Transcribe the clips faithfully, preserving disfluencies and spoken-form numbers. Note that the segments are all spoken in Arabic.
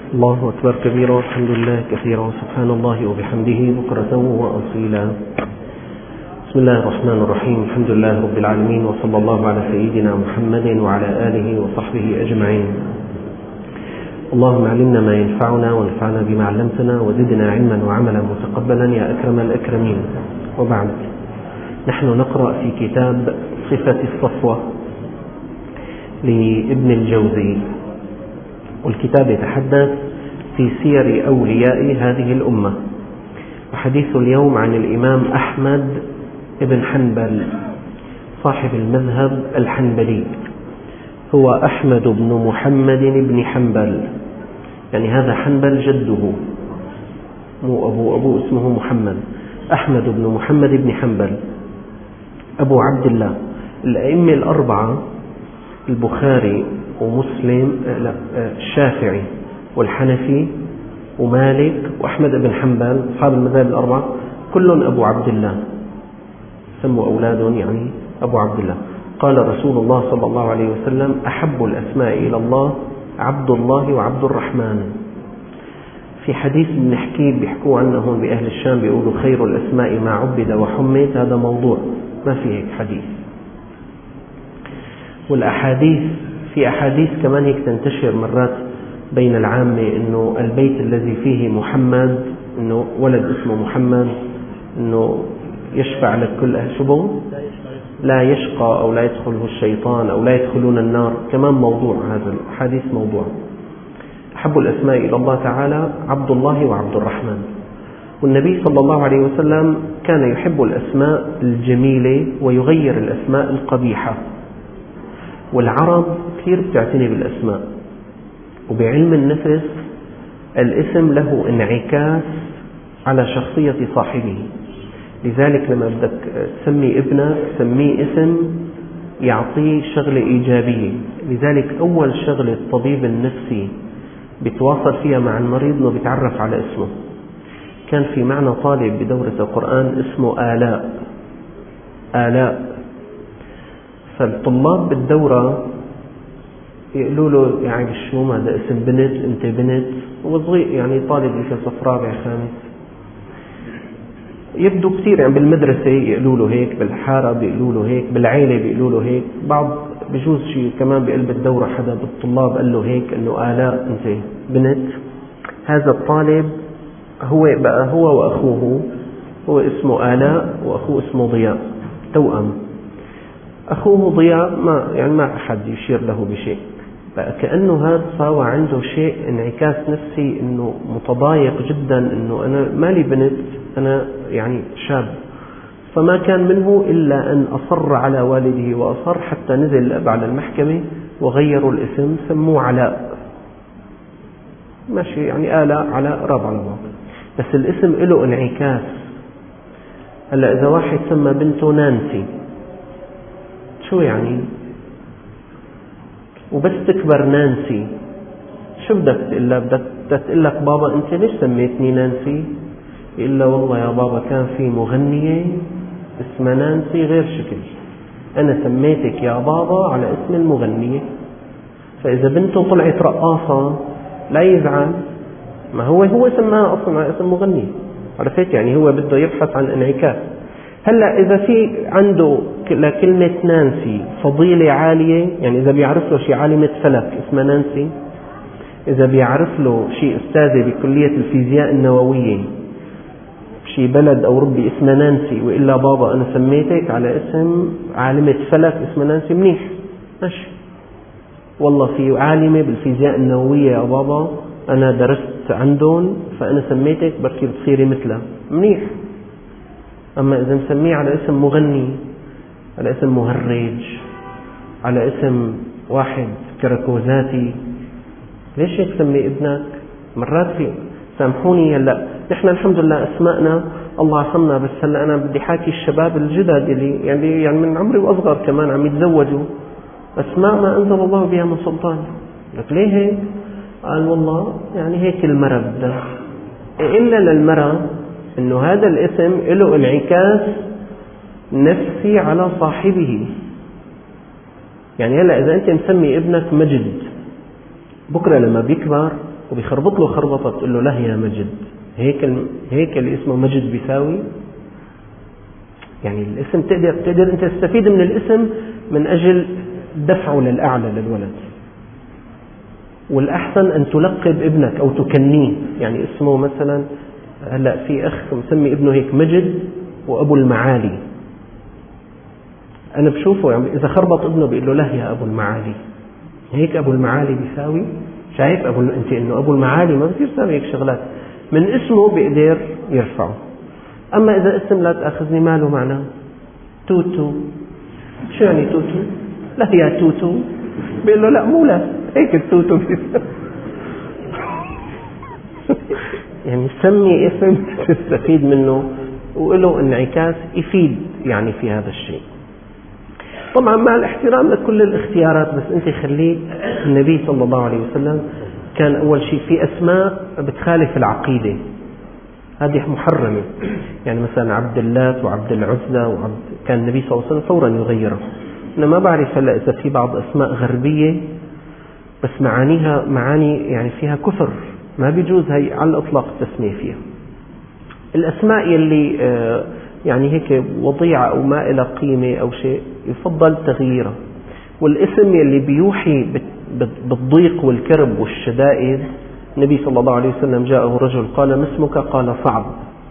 الله أكبر كبيرا والحمد لله كثيرا سبحان الله وبحمده بكرة وأصيلا. بسم الله الرحمن الرحيم. الحمد لله رب العالمين، وصلى الله على سيدنا محمد وعلى آله وصحبه أجمعين. اللهم علمنا ما ينفعنا وانفعنا بما علمتنا وزدنا علما وعملا متقبلا يا أكرم الأكرمين. وبعد، نحن نقرأ في كتاب صفة الصفوة لابن الجوزي، والكتاب يتحدث في سير أولياء هذه الأمة. وحديث اليوم عن الإمام أحمد بن حنبل صاحب المذهب الحنبلي، هو أحمد بن محمد بن حنبل، يعني هذا حنبل جده، مو أبو أبو اسمه محمد. أحمد بن محمد بن حنبل أبو عبد الله. الأئمة الأربعة البخاري ومسلم لا الشافعي والحنفي ومالك وأحمد بن حنبل أصحاب المذاهب الأربعة كلهم أبو عبد الله، سموا أولادهم يعني أبو عبد الله. قال رسول الله صلى الله عليه وسلم: أحب الأسماء إلى الله عبد الله وعبد الرحمن. في حديث بنحكيه بيحكوا عنه هون بأهل الشام، بيقولوا خير الأسماء ما عبد وحمد. هذا موضوع، ما في هيك حديث. والأحاديث، في أحاديث كمان هيك تنتشر مرات بين العامة، إنه البيت الذي فيه محمد، إنه ولد اسمه محمد، إنه يشفع لك كل شبه لا يشقى أو لا يدخله الشيطان أو لا يدخلون النار. كمان موضوع، هذا الحديث موضوع. أحب الأسماء إلى الله تعالى عبد الله وعبد الرحمن. والنبي صلى الله عليه وسلم كان يحب الأسماء الجميلة ويغير الأسماء القبيحة. والعرب كثير بتعتني بالأسماء، وبعلم النفس الاسم له انعكاس على شخصية صاحبه. لذلك لما بدك تسمي ابنك سميه اسم يعطيه شغلة إيجابية. لذلك أول شغلة الطبيب النفسي بيتواصل فيها مع المريض إنه بيتعرف على اسمه. كان في معنا طالب بدورة القرآن اسمه آلاء آلاء فالطلاب بالدورة يقولوا له: يعني شو هذا اسم بنت، انت بنت، وصغير يعني طالب في صف رابع خامس. يبدو كثير يعني بالمدرسة يقولوا له هيك، بالحارة بيقولوا له هيك، بالعيلة بيقولوا له هيك، بعض بجوز شيء كمان بقلب الدورة حدا بالطلاب قال له هيك، انه آلاء انت بنت. هذا الطالب هو بقى هو وأخوه، هو اسمه آلاء وأخوه اسمه ضياء، توأم. أخوه ضياء ما يعني ما أحد يشير له بشيء، بقى كأنه هذا صار عنده شيء انعكاس نفسي، إنه متضايق جدا، إنه أنا مالي بنت، أنا يعني شاب. فما كان منه إلا أن أصر على والده وأصر، حتى نزل الأب على المحكمة وغيروا الاسم، سموه علاء. ماشي، يعني آلاء علاء راب على بعض، بس الاسم له انعكاس. هلا إذا واحد سمى بنته نانسي، شو يعني؟ وبس تكبر نانسي، شو بدك تقول لها؟ بدك تقول لك: بابا أنت ليش سميتني نانسي؟ يقول لها: والله يا بابا كان في مغنية اسمها نانسي غير شكل، أنا سميتك يا بابا على اسم المغنية. فإذا بنته طلعت رقاصة لا يزعل، ما هو هو سماها أصلا على اسم مغنية. عرفت؟ يعني هو بده يبحث عن انعكاس. هلا إذا في عنده لكلمة نانسي فضيلة عالية، يعني إذا بيعرف له شيء عالمة فلك اسمها نانسي، إذا بيعرف له شيء أستاذة بكلية الفيزياء النووية شيء بلد أو ربي اسمها نانسي، وإلا بابا أنا سميتك على اسم عالمة فلك اسمها نانسي، منيح ماشي. والله في عالمة بالفيزياء النووية يا بابا أنا درست عندهم فأنا سميتك بركي بتصيري مثلها، منيح. أما إذا مسميه على اسم مغني، على اسم مهرج، على اسم واحد كركوزاتي، ليش هيك تسمي ابنك؟ مرات في سامحوني، هلا نحن الحمد لله أسماءنا الله عصمنا، بس هلا أنا بدي حاكي الشباب الجدد اللي يعني يعني من عمري وأصغر كمان عم يتزوجوا أسماء ما أنزل الله بها من سلطان. لك ليه هيك؟ قال والله يعني هيك المرأة بدها. إلا للمرأة إنه هذا الاسم له انعكاس نفسي على صاحبه. يعني هلا إذا أنت مسمي ابنك مجد، بكرة لما بيكبر وبيخربط له خربطة بتقول له له يا مجد، هيك هيك اللي اسمه مجد بيساوي. يعني الاسم تقدر تقدر أنت تستفيد من الاسم من أجل دفعه للأعلى للولد. والأحسن أن تلقب ابنك أو تكنيه، يعني اسمه مثلا هلأ في أخ مسمي ابنه هيك مجد وأبو المعالي. أنا بشوفه يعني إذا خربط ابنه بيقول له له يا أبو المعالي، هيك أبو المعالي بيساوي. شايف أبو أنت إنه أبو المعالي ما بصير يساوي هيك شغلات، من اسمه بيقدر يرفعه. أما إذا اسم لا تأخذني ما له معنى، توتو، شو يعني توتو؟ لا يا توتو، بيقول له لا مو لا، هيك التوتو يعني سمي اسم تستفيد منه وله انعكاس يفيد يعني في هذا الشيء. طبعا مع الاحترام لكل الاختيارات، بس انت خليه. النبي صلى الله عليه وسلم كان اول شيء في اسماء بتخالف العقيدة، هذه محرمة. يعني مثلا عبد اللات وعبد العزى وعبد، كان النبي صلى الله عليه وسلم فورا يغيره. انا ما بعرف هلا اذا في بعض اسماء غربية بس معانيها معاني يعني فيها كفر، ما بيجوز هي على الاطلاق التسمية فيها. الاسماء يلي يعني هيك وضيعة او ما إلى قيمة او شيء يفضل تغييرها. والاسم يلي بيوحي بالضيق والكرب والشدائد، النبي صلى الله عليه وسلم جاءه رجل قال ما اسمك؟ قال صعب.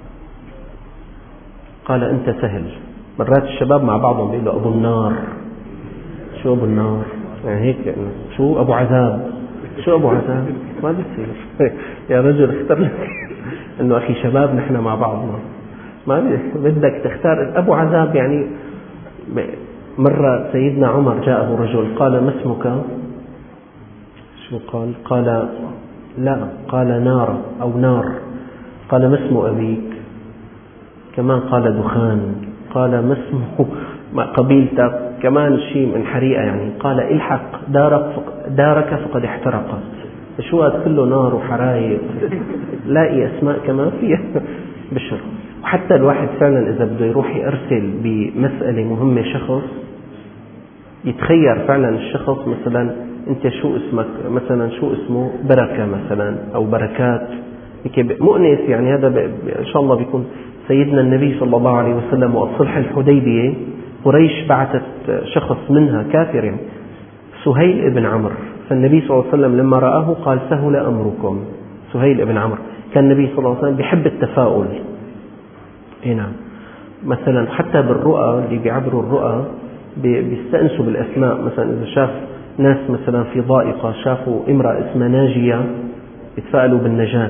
قال أنت سهل. مرات الشباب مع بعضهم بيقولوا أبو النار. شو أبو النار؟ يعني هيك شو أبو عذاب؟ شو أبو عذاب؟ ما بيصير يا رجل اختار لك إنه أخي شباب نحن مع بعضنا، ما بدك تختار أبو عذاب. يعني مرة سيدنا عمر جاءه رجل قال ما اسمك؟ شو قال؟ قال لا، قال نار أو نار. قال ما اسم أبيك؟ كمان قال دخان. قال ما اسمه ما قبيلتك؟ كمان شيء من حريقة. يعني قال الحق دارك دارك فقد احترقت. شو هذا كله نار وحرايق؟ لاقي أسماء كمان فيها بشر. وحتى الواحد فعلا إذا بده يروح يرسل بمسألة مهمة شخص، يتخير فعلا الشخص مثلا أنت شو اسمك؟ مثلا شو اسمه؟ بركة مثلا أو بركات، مؤنس. يعني هذا إن شاء الله بيكون سيدنا النبي صلى الله عليه وسلم وقت صلح الحديبية قريش بعثت شخص منها كافر يعني سهيل ابن عمرو، فالنبي صلى الله عليه وسلم لما رآه قال سهل أمركم. سهيل ابن عمرو كان النبي صلى الله عليه وسلم بيحب التفاؤل. هنا مثلا حتى بالرؤى اللي بيعبروا الرؤى بيستأنسوا بالأسماء. مثلا إذا شاف ناس مثلا في ضائقة شافوا امرأة اسمها ناجية يتفائلوا بالنجاة.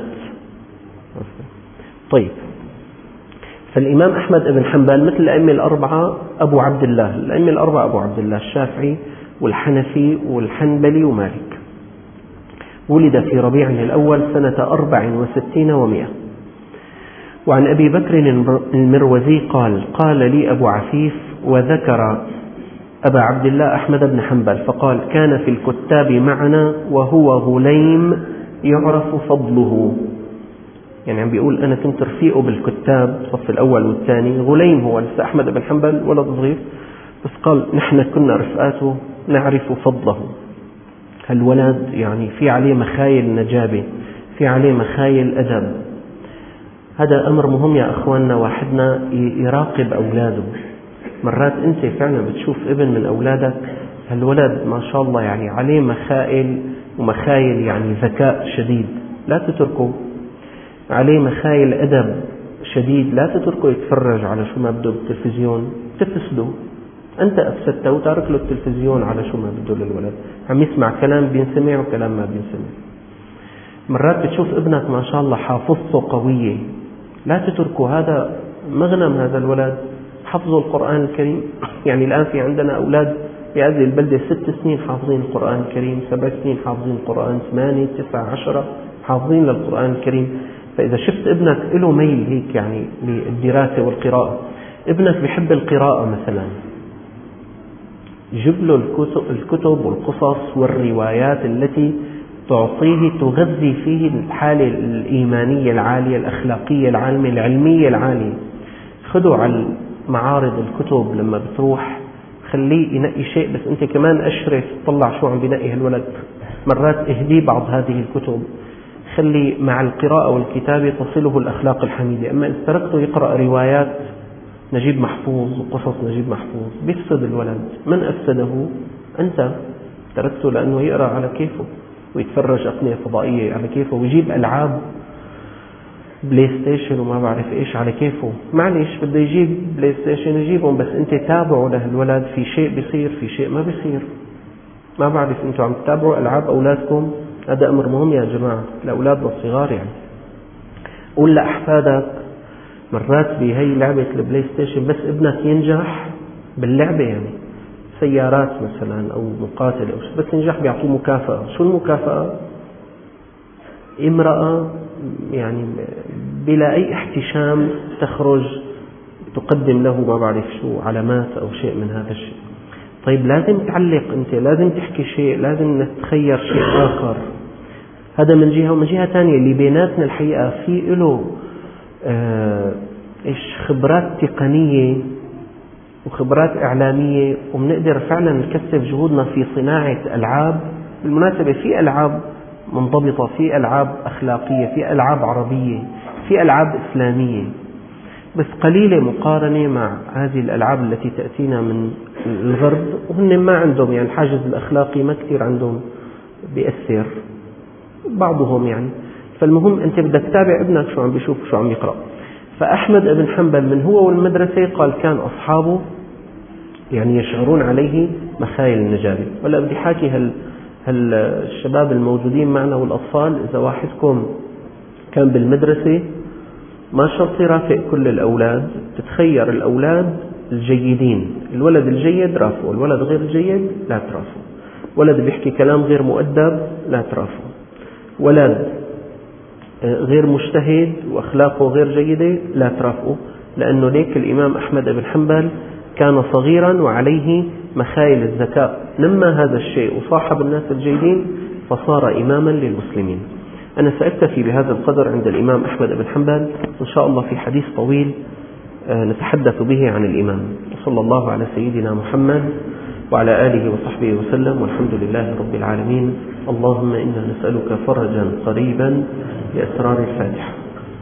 طيب، فالإمام أحمد بن حنبل مثل الأئمة الأربعة أبو عبد الله. الأئمة الأربعة أبو عبد الله الشافعي والحنفي والحنبلي ومالك. ولد في ربيع الأول سنة أربع وستين ومئة. وعن أبي بكر المروزي قال قال لي أبو عفيف وذكر أبا عبد الله أحمد بن حنبل فقال كان في الكتاب معنا وهو غليم يعرف فضله. يعني عم بيقول أنا كنت رفيقه بالكتاب الصف الأول والثاني. غليم هو لسه أحمد بن حنبل ولد صغير، بس قال نحن كنا رفقاته نعرف فضله. هالولد يعني في عليه مخايل نجابة، في عليه مخايل أدب. هذا أمر مهم يا أخواننا، واحدنا يراقب أولاده. مرات أنت فعلا بتشوف ابن من أولادك هالولد ما شاء الله يعني عليه مخايل ومخايل يعني ذكاء شديد، لا تتركه. عليه مخايل أدب شديد، لا تتركه يتفرج على شو ما بده بالتلفزيون، تفسده. أنت أفسدته وتارك له التلفزيون على شو ما بده للولد، عم يسمع كلام بينسمع وكلام ما بينسمع. مرات بتشوف ابنك ما شاء الله حافظته قوية، لا تتركه. هذا مغنم هذا الولد، حفظوا القرآن الكريم. يعني الآن في عندنا أولاد في هذه البلدة ست سنين حافظين القرآن الكريم، سبع سنين حافظين القرآن، ثمانية تسعة عشرة حافظين للقرآن الكريم. فإذا شفت ابنك له ميل هيك يعني للدراسة والقراءة، ابنك بيحب القراءة مثلا، جيب له الكتب, الكتب والقصص والروايات التي تعطيه تغذي فيه الحالة الإيمانية العالية، الأخلاقية العالية، العلمية العالية. خذوا على معارض الكتب لما بتروح، خليه ينقي شيء، بس أنت كمان أشرف طلع شو عم بينقي هالولد. مرات اهديه بعض هذه الكتب، خلي مع القراءة والكتابة تصله الأخلاق الحميدة. أما إذا تركته يقرأ روايات نجيب محفوظ وقصص نجيب محفوظ بيفسد الولد. من أفسده؟ أنت تركته لأنه يقرأ على كيفه ويتفرج أقنية فضائية على كيفه ويجيب ألعاب بلاي ستيشن وما بعرف إيش على كيفه. معلش بده يجيب بلاي ستيشن يجيبهم، بس أنت تابعوا لهالولد، في شيء بيصير في شيء ما بيصير. ما بعرف أنتوا عم تتابعوا ألعاب أولادكم؟ هذا أمر مهم يا جماعة لأولادنا الصغار. يعني قول لأحفادك مرات بهي لعبة البلاي ستيشن بس ابنك ينجح باللعبة، يعني سيارات مثلا أو مقاتل أو بس ينجح بيعطوه مكافأة. شو المكافأة؟ امرأة يعني بلا أي احتشام تخرج تقدم له ما بعرف شو علامات أو شيء من هذا الشيء. طيب لازم تعلق أنت، لازم تحكي شيء، لازم نتخير شيء آخر. هذا من جهة. ومن جهة ثانية اللي بيناتنا الحقيقة في له آه إيش خبرات تقنية وخبرات إعلامية، وبنقدر فعلا نكثف جهودنا في صناعة ألعاب. بالمناسبة في ألعاب منضبطة، في ألعاب أخلاقية، في ألعاب عربية، في ألعاب إسلامية، بس قليلة مقارنة مع هذه الألعاب التي تأتينا من الغرب، وهن ما عندهم يعني الحاجز الأخلاقي ما كثير عندهم بيأثر بعضهم يعني. فالمهم أنت بدك تتابع ابنك شو عم بيشوف شو عم يقرأ. فأحمد بن حنبل من هو والمدرسة قال كان أصحابه يعني يشعرون عليه مخايل النجابة. ولا بدي حاكي هال هال الشباب الموجودين معنا والأطفال، إذا واحدكم كان بالمدرسة ما شرط يرافق كل الأولاد، تتخير الأولاد الجيدين. الولد الجيد رافقه، الولد غير الجيد لا ترافقه. ولد بيحكي كلام غير مؤدب لا ترافقه. ولد غير مجتهد وأخلاقه غير جيدة لا ترافقه. لأنه ليك الإمام أحمد بن حنبل كان صغيرا وعليه مخايل الذكاء، نما هذا الشيء وصاحب الناس الجيدين فصار إماما للمسلمين. أنا سأكتفي بهذا القدر عند الإمام أحمد بن حنبل، إن شاء الله في حديث طويل نتحدث به عن الإمام. صلى الله على سيدنا محمد وعلى آله وصحبه وسلم، والحمد لله رب العالمين. اللهم إنا نسألك فرجا قريبا بأسرار الفاتحة.